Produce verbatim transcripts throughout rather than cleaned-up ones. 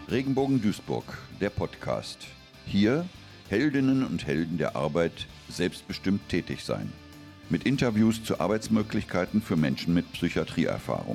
Regenbogen Duisburg, der Podcast. Hier Heldinnen und Helden der Arbeit, selbstbestimmt tätig sein. Mit Interviews zu Arbeitsmöglichkeiten für Menschen mit Psychiatrieerfahrung.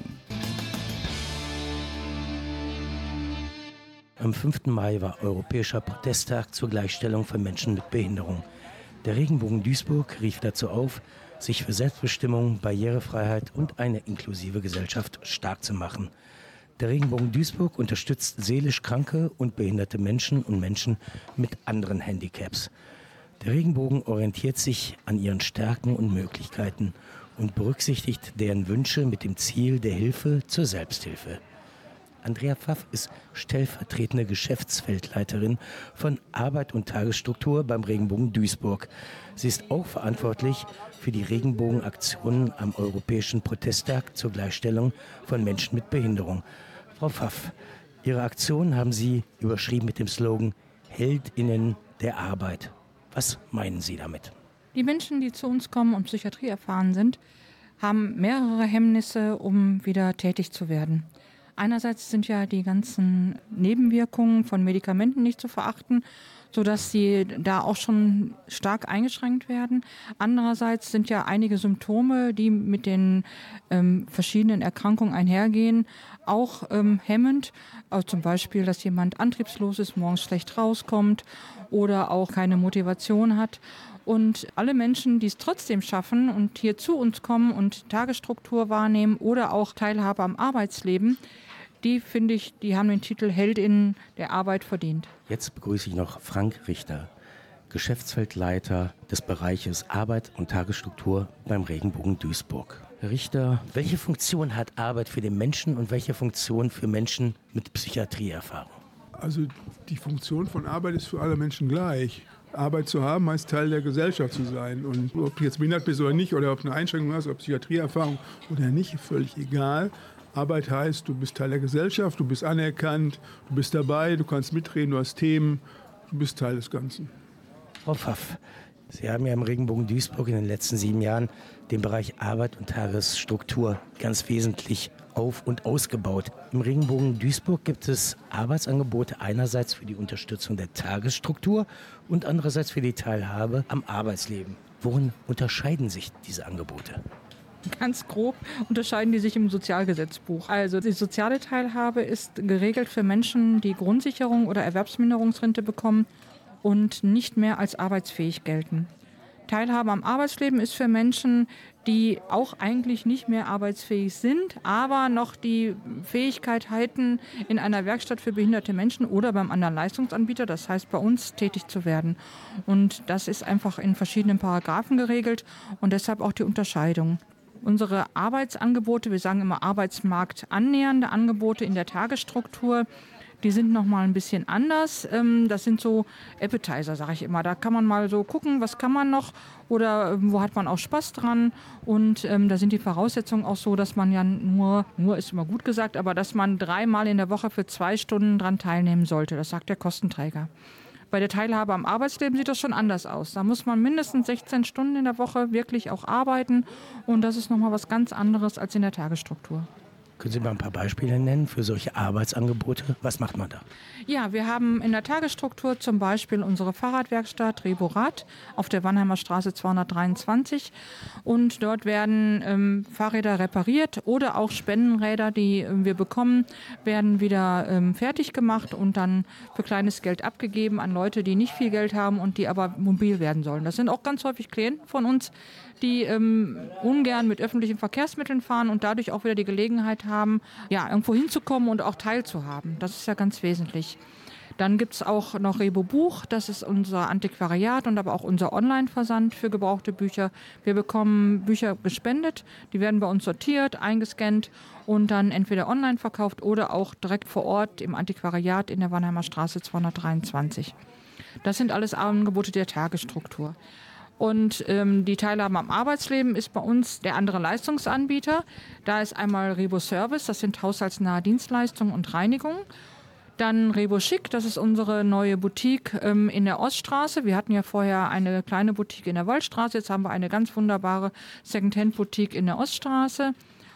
Am fünften Mai war Europäischer Protesttag zur Gleichstellung von Menschen mit Behinderung. Der Regenbogen Duisburg rief dazu auf, sich für Selbstbestimmung, Barrierefreiheit und eine inklusive Gesellschaft stark zu machen. Der Regenbogen Duisburg unterstützt seelisch kranke und behinderte Menschen und Menschen mit anderen Handicaps. Der Regenbogen orientiert sich an ihren Stärken und Möglichkeiten und berücksichtigt deren Wünsche mit dem Ziel der Hilfe zur Selbsthilfe. Andrea Pfaff ist stellvertretende Geschäftsfeldleiterin von Arbeit und Tagesstruktur beim Regenbogen Duisburg. Sie ist auch verantwortlich für die Regenbogenaktionen am Europäischen Protesttag zur Gleichstellung von Menschen mit Behinderung. Frau Pfaff, Ihre Aktion haben Sie überschrieben mit dem Slogan HeldInnen der Arbeit. Was meinen Sie damit? Die Menschen, die zu uns kommen und Psychiatrie erfahren sind, haben mehrere Hemmnisse, um wieder tätig zu werden. Einerseits sind ja die ganzen Nebenwirkungen von Medikamenten nicht zu verachten, sodass sie da auch schon stark eingeschränkt werden. Andererseits sind ja einige Symptome, die mit den ähm, verschiedenen Erkrankungen einhergehen, auch ähm, hemmend. Also zum Beispiel, dass jemand antriebslos ist, morgens schlecht rauskommt oder auch keine Motivation hat. Und alle Menschen, die es trotzdem schaffen und hier zu uns kommen und Tagesstruktur wahrnehmen oder auch Teilhabe am Arbeitsleben, die, finde ich, die haben den Titel HeldInnen der Arbeit verdient. Jetzt begrüße ich noch Frank Richter, Geschäftsfeldleiter des Bereiches Arbeit und Tagesstruktur beim Regenbogen Duisburg. Herr Richter, welche Funktion hat Arbeit für den Menschen und welche Funktion für Menschen mit Psychiatrieerfahrung? Also die Funktion von Arbeit ist für alle Menschen gleich. Arbeit zu haben heißt Teil der Gesellschaft zu sein. Und ob du jetzt behindert bist oder nicht, oder ob du eine Einschränkung hast, ob Psychiatrieerfahrung oder nicht, völlig egal. Arbeit heißt, du bist Teil der Gesellschaft, du bist anerkannt, du bist dabei, du kannst mitreden, du hast Themen, du bist Teil des Ganzen. Frau Pfaff, Sie haben ja im Regenbogen Duisburg in den letzten sieben Jahren den Bereich Arbeit und Tagesstruktur ganz wesentlich auf- und ausgebaut. Im Regenbogen Duisburg gibt es Arbeitsangebote einerseits für die Unterstützung der Tagesstruktur und andererseits für die Teilhabe am Arbeitsleben. Worin unterscheiden sich diese Angebote? Ganz grob unterscheiden die sich im Sozialgesetzbuch. Also die soziale Teilhabe ist geregelt für Menschen, die Grundsicherung oder Erwerbsminderungsrente bekommen und nicht mehr als arbeitsfähig gelten. Teilhabe am Arbeitsleben ist für Menschen, die auch eigentlich nicht mehr arbeitsfähig sind, aber noch die Fähigkeit hätten, in einer Werkstatt für behinderte Menschen oder beim anderen Leistungsanbieter, das heißt bei uns, tätig zu werden. Und das ist einfach in verschiedenen Paragraphen geregelt und deshalb auch die Unterscheidung. Unsere Arbeitsangebote, wir sagen immer Arbeitsmarkt annähernde Angebote in der Tagesstruktur, die sind nochmal ein bisschen anders. Das sind so Appetizer, sage ich immer. Da kann man mal so gucken, was kann man noch oder wo hat man auch Spaß dran. Und ähm, da sind die Voraussetzungen auch so, dass man ja nur, nur ist immer gut gesagt, aber dass man dreimal in der Woche für zwei Stunden dran teilnehmen sollte. Das sagt der Kostenträger. Bei der Teilhabe am Arbeitsleben sieht das schon anders aus. Da muss man mindestens sechzehn Stunden in der Woche wirklich auch arbeiten. Und das ist nochmal was ganz anderes als in der Tagesstruktur. Können Sie mal ein paar Beispiele nennen für solche Arbeitsangebote? Was macht man da? Ja, wir haben in der Tagesstruktur zum Beispiel unsere Fahrradwerkstatt Reborad auf der Wannheimer Straße zweihundertdreiundzwanzig. Und dort werden ähm, Fahrräder repariert oder auch Spendenräder, die äh, wir bekommen, werden wieder ähm, fertig gemacht und dann für kleines Geld abgegeben an Leute, die nicht viel Geld haben und die aber mobil werden sollen. Das sind auch ganz häufig Klienten von uns, die ähm, ungern mit öffentlichen Verkehrsmitteln fahren und dadurch auch wieder die Gelegenheit haben, ja, irgendwo hinzukommen und auch teilzuhaben. Das ist ja ganz wesentlich. Dann gibt es auch noch Rebo Buch, das ist unser Antiquariat und aber auch unser Online-Versand für gebrauchte Bücher. Wir bekommen Bücher gespendet, die werden bei uns sortiert, eingescannt und dann entweder online verkauft oder auch direkt vor Ort im Antiquariat in der Wannheimer Straße zweihundertdreiundzwanzig. Das sind alles Angebote der Tagesstruktur. Und ähm, die Teilhabe am Arbeitsleben ist bei uns der andere Leistungsanbieter. Da ist einmal Rebo Service, das sind haushaltsnahe Dienstleistungen und Reinigung. Dann Rebo Schick, das ist unsere neue Boutique ähm, in der Oststraße. Wir hatten ja vorher eine kleine Boutique in der Waldstraße, jetzt haben wir eine ganz wunderbare Secondhand-Boutique in der Oststraße.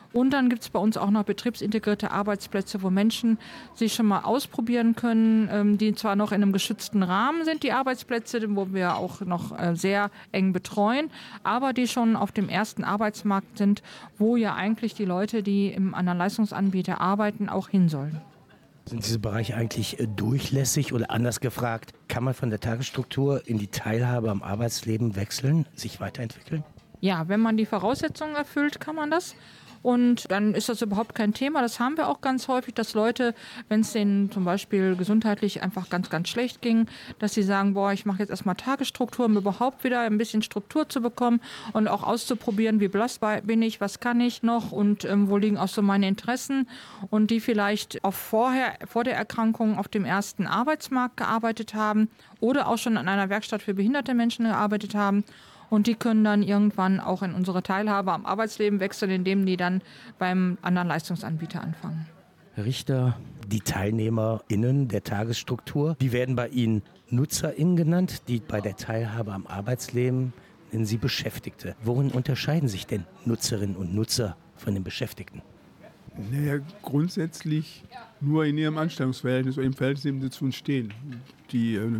Und dann gibt es bei uns auch noch betriebsintegrierte Arbeitsplätze, wo Menschen sich schon mal ausprobieren können, die zwar noch in einem geschützten Rahmen sind, die Arbeitsplätze, wo wir auch noch sehr eng betreuen, aber die schon auf dem ersten Arbeitsmarkt sind, wo ja eigentlich die Leute, die im anderen Leistungsanbieter arbeiten, auch hin sollen. Sind diese Bereiche eigentlich durchlässig oder anders gefragt, kann man von der Tagesstruktur in die Teilhabe am Arbeitsleben wechseln, sich weiterentwickeln? Ja, wenn man die Voraussetzungen erfüllt, kann man das. Und dann ist das überhaupt kein Thema. Das haben wir auch ganz häufig, dass Leute, wenn es denen zum Beispiel gesundheitlich einfach ganz, ganz schlecht ging, dass sie sagen, boah, ich mache jetzt erstmal Tagesstruktur, um überhaupt wieder ein bisschen Struktur zu bekommen und auch auszuprobieren, wie belastbar bin ich, was kann ich noch und ähm, wo liegen auch so meine Interessen. Und die vielleicht auch vorher, vor der Erkrankung auf dem ersten Arbeitsmarkt gearbeitet haben oder auch schon an einer Werkstatt für behinderte Menschen gearbeitet haben. Und die können dann irgendwann auch in unsere Teilhabe am Arbeitsleben wechseln, indem die dann beim anderen Leistungsanbieter anfangen. Herr Richter, die TeilnehmerInnen der Tagesstruktur, die werden bei Ihnen NutzerInnen genannt, die bei der Teilhabe am Arbeitsleben nennen Sie Beschäftigte. Worin unterscheiden sich denn Nutzerinnen und Nutzer von den Beschäftigten? Naja, grundsätzlich nur in ihrem Anstellungsverhältnis oder im Verhältnis, in dem sie zu uns stehen. Die äh,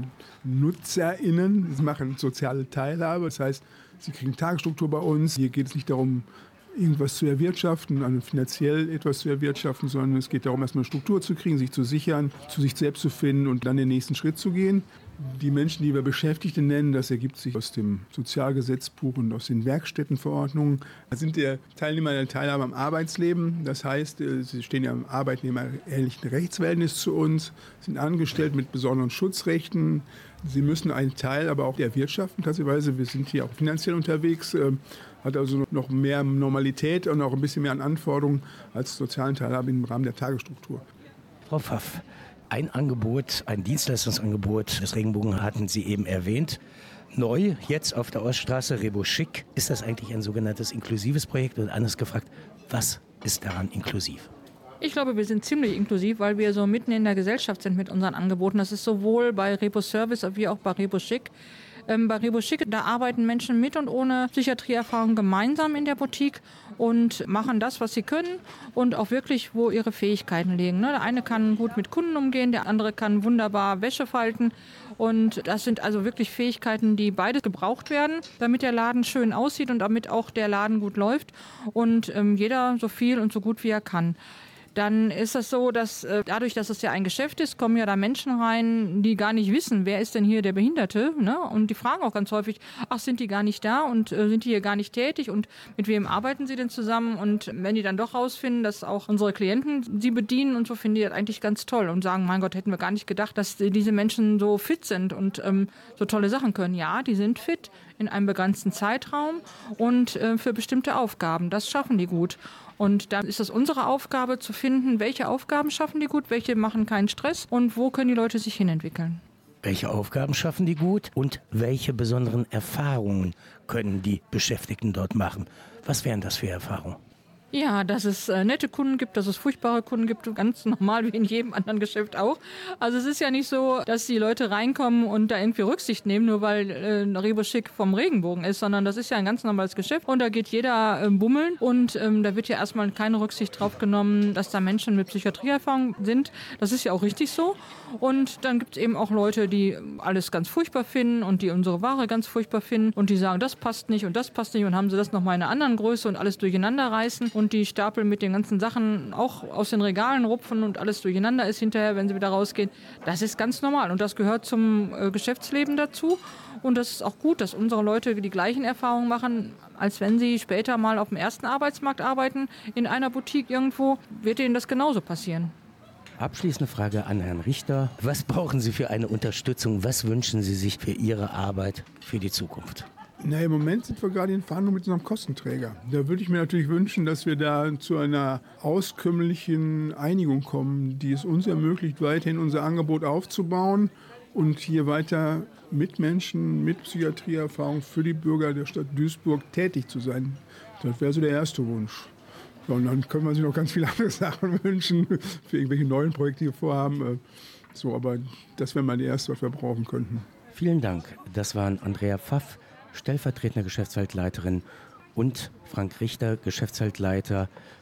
NutzerInnen machen soziale Teilhabe, das heißt, sie kriegen Tagesstruktur bei uns. Hier geht es nicht darum, irgendwas zu erwirtschaften, also finanziell etwas zu erwirtschaften, sondern es geht darum, erstmal eine Struktur zu kriegen, sich zu sichern, zu sich selbst zu finden und dann den nächsten Schritt zu gehen. Die Menschen, die wir Beschäftigte nennen, das ergibt sich aus dem Sozialgesetzbuch und aus den Werkstättenverordnungen. Das sind die Teilnehmer der Teilhabe am Arbeitsleben. Das heißt, sie stehen ja im arbeitnehmerähnlichen Rechtsverhältnis zu uns, sind angestellt mit besonderen Schutzrechten. Sie müssen einen Teil aber auch erwirtschaften, tatsächlich. Wir sind hier auch finanziell unterwegs, hat also noch mehr Normalität und auch ein bisschen mehr an Anforderungen als sozialen Teilhabe im Rahmen der Tagesstruktur. Frau Pfaff, ein Angebot, ein Dienstleistungsangebot des Regenbogen hatten Sie eben erwähnt. Neu, jetzt auf der Oststraße, Rebo Schick. Ist das eigentlich ein sogenanntes inklusives Projekt? Oder anders gefragt, was ist daran inklusiv? Ich glaube, wir sind ziemlich inklusiv, weil wir so mitten in der Gesellschaft sind mit unseren Angeboten. Das ist sowohl bei Rebo Service wie auch bei Rebo Schick. Ähm, bei Rebo Schick, da arbeiten Menschen mit und ohne Psychiatrieerfahrung gemeinsam in der Boutique und machen das, was sie können und auch wirklich, wo ihre Fähigkeiten liegen. Ne? Der eine kann gut mit Kunden umgehen, der andere kann wunderbar Wäsche falten. Und das sind also wirklich Fähigkeiten, die beides gebraucht werden, damit der Laden schön aussieht und damit auch der Laden gut läuft und ähm, jeder so viel und so gut wie er kann. Dann ist es so, dass äh, dadurch, dass es ja ein Geschäft ist, kommen ja da Menschen rein, die gar nicht wissen, wer ist denn hier der Behinderte, ne? Und die fragen auch ganz häufig, ach, sind die gar nicht da und äh, sind die hier gar nicht tätig und mit wem arbeiten sie denn zusammen? Und wenn die dann doch rausfinden, dass auch unsere Klienten sie bedienen und so, finden die das eigentlich ganz toll und sagen, mein Gott, hätten wir gar nicht gedacht, dass diese Menschen so fit sind und ähm, so tolle Sachen können. Ja, die sind fit in einem begrenzten Zeitraum und äh, für bestimmte Aufgaben. Das schaffen die gut. Und dann ist es unsere Aufgabe zu finden, welche Aufgaben schaffen die gut, welche machen keinen Stress und wo können die Leute sich hinentwickeln. Welche Aufgaben schaffen die gut und welche besonderen Erfahrungen können die Beschäftigten dort machen? Was wären das für Erfahrungen? Ja, dass es äh, nette Kunden gibt, dass es furchtbare Kunden gibt, ganz normal wie in jedem anderen Geschäft auch. Also es ist ja nicht so, dass die Leute reinkommen und da irgendwie Rücksicht nehmen, nur weil äh, Rebo Schick vom Regenbogen ist, sondern das ist ja ein ganz normales Geschäft und da geht jeder äh, bummeln und ähm, da wird ja erstmal keine Rücksicht drauf genommen, dass da Menschen mit Psychiatrieerfahrung sind. Das ist ja auch richtig so. Und dann gibt es eben auch Leute, die alles ganz furchtbar finden und die unsere Ware ganz furchtbar finden und die sagen, das passt nicht und das passt nicht und haben sie das nochmal in einer anderen Größe und alles durcheinander reißen. Und die Stapel mit den ganzen Sachen auch aus den Regalen rupfen und alles durcheinander ist hinterher, wenn sie wieder rausgehen. Das ist ganz normal und das gehört zum äh, Geschäftsleben dazu. Und das ist auch gut, dass unsere Leute die gleichen Erfahrungen machen, als wenn sie später mal auf dem ersten Arbeitsmarkt arbeiten, in einer Boutique irgendwo, wird ihnen das genauso passieren. Abschließende Frage an Herrn Richter. Was brauchen Sie für eine Unterstützung? Was wünschen Sie sich für Ihre Arbeit für die Zukunft? Na, im Moment sind wir gerade in Verhandlungen mit unserem Kostenträger. Da würde ich mir natürlich wünschen, dass wir da zu einer auskömmlichen Einigung kommen, die es uns ermöglicht, weiterhin unser Angebot aufzubauen und hier weiter mit Menschen mit Psychiatrieerfahrung für die Bürger der Stadt Duisburg tätig zu sein. Das wäre so der erste Wunsch. Ja, und dann können wir sich noch ganz viele andere Sachen wünschen, für irgendwelche neuen Projekte, die wir vorhaben. So, aber das wäre mal das Erste, was wir brauchen könnten. Vielen Dank. Das waren Andrea Pfaff, stellvertretende Geschäftsfeldleiterin, und Frank Richter, Geschäftsfeldleiter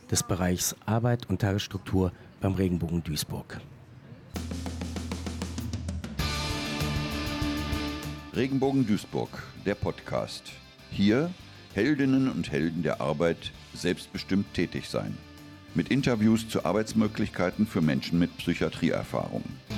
des Bereichs Arbeit und Tagesstruktur beim Regenbogen Duisburg. Regenbogen Duisburg, der Podcast. Hier Heldinnen und Helden der Arbeit selbstbestimmt tätig sein. Mit Interviews zu Arbeitsmöglichkeiten für Menschen mit Psychiatrieerfahrung.